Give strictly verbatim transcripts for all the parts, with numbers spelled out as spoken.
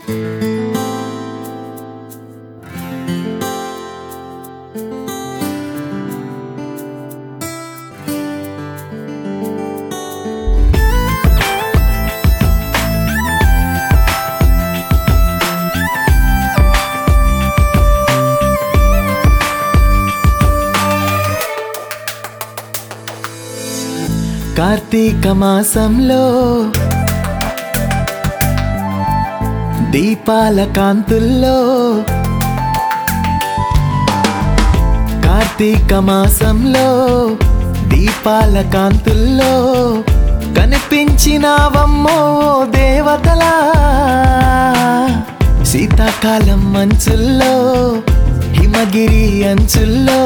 కార్తీక మాసంలో దీపాల కాంతుల్లో కార్తీక మాసంలో దీపాల కాంతుల్లో కనిపించినావమ్మో దేవతలా శీతాకాలం మంచుల్లో హిమగిరి అంచుల్లో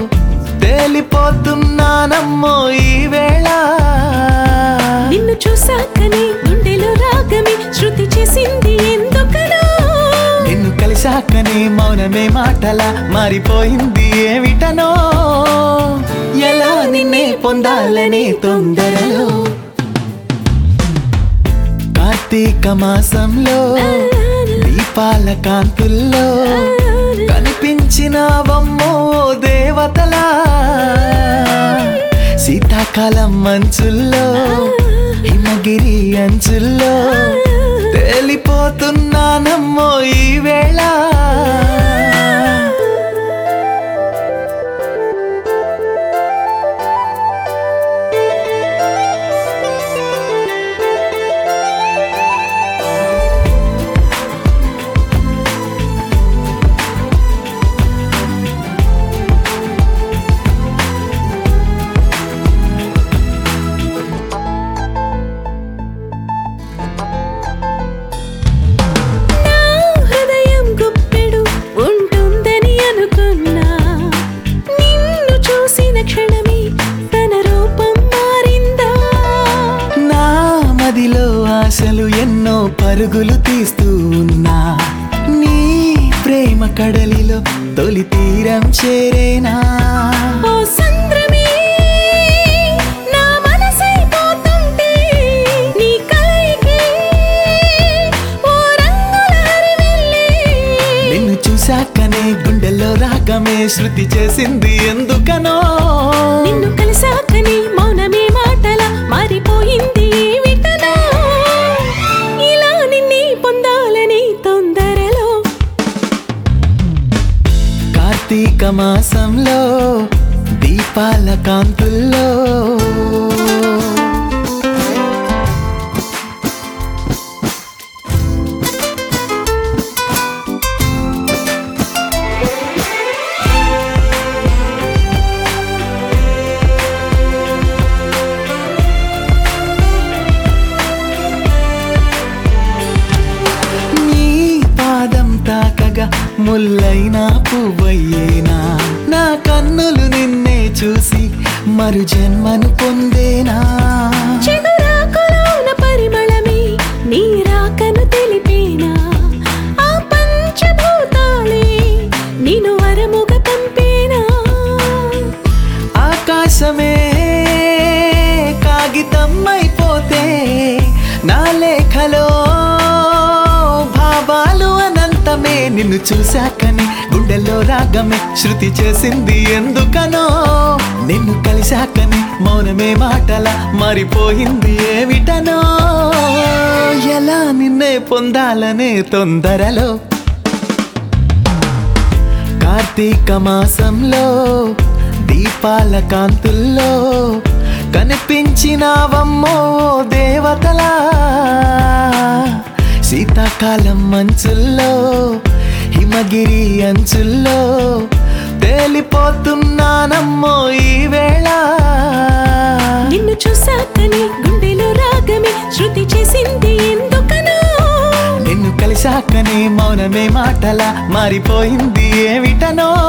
తేలిపోతున్నానమ్మో ఈ వేళ నిన్ను చూసాకనే గుండెలో రాగమే శృతి చేసింది ఎందుకనో నిన్ను కలిసాకనే మౌనమే మాటలా మారిపోయింది ఏమిటనో ఎలా నిన్నే పొందాలనే తొందరలో కార్తీక మాసంలో దీపాల కాంతుల్లో కనిపించినావమ్మో దేవతలా శీతాకాలం మంచుల్లో హిమగిరి అంచుల్లో తేలిపోతున్నానమ్మో ఈ వేళ ఆశలు ఎన్నో పరుగులు తీస్తూ ఉన్నా నీ ప్రేమ కడలిలో తొలి తీరం చేరేనా ఓ సంద్రమే నా మనసైపోతుంటే నీ కలయికే ఓ రంగుల హరివిల్లే నిన్ను చూశాకనే గుండెల్లో రాగమే శృతి చేసింది ఎందుకనో నిన్ను కలిసాకనే మౌనమే మాటలా మారిపోయింది ఏమిటనో ఇలా నిన్నే పొందాలని తొందరలో కార్తీక మాసంలో దీపాల కాంతుల్లో తాకగా ముల్లైనా పువ్వయ్యేనా నా కన్నులు నిన్నే చూసి మరు జన్మను పొందేనా చిగురాకులోన పరిమళమే నీ రాకను తెలిపేనా ఆ పంచభూతాలే నిన్ను వరముగా పంపేనా ఆకాశమే కాగితం అయిపోతే నా లేఖలో భావాలు అనంతమే నిన్ను చూశాకనే గుండెల్లో రాగమే శృతి చేసింది ఎందుకనో నిన్ను కలిశాకనే మౌనమే మాటలా మారిపోయింది ఏమిటనో ఎలా నిన్నే పొందాలనే తొందరలో కార్తీక మాసంలో దీపాల కాంతుల్లో కనిపించినావమ్మో దేవతలా శీతాకాలం మంచుల్లో హిమగిరి అంచుల్లో తేలిపోతున్నానమ్మో ఈ వేళ నిన్ను చూసాకనే గుండెలో రాగమే శృతి చేసింది ఎందుకనో నిన్ను కలిసాకనే మౌనమే మాటలా మారిపోయింది ఏమిటనో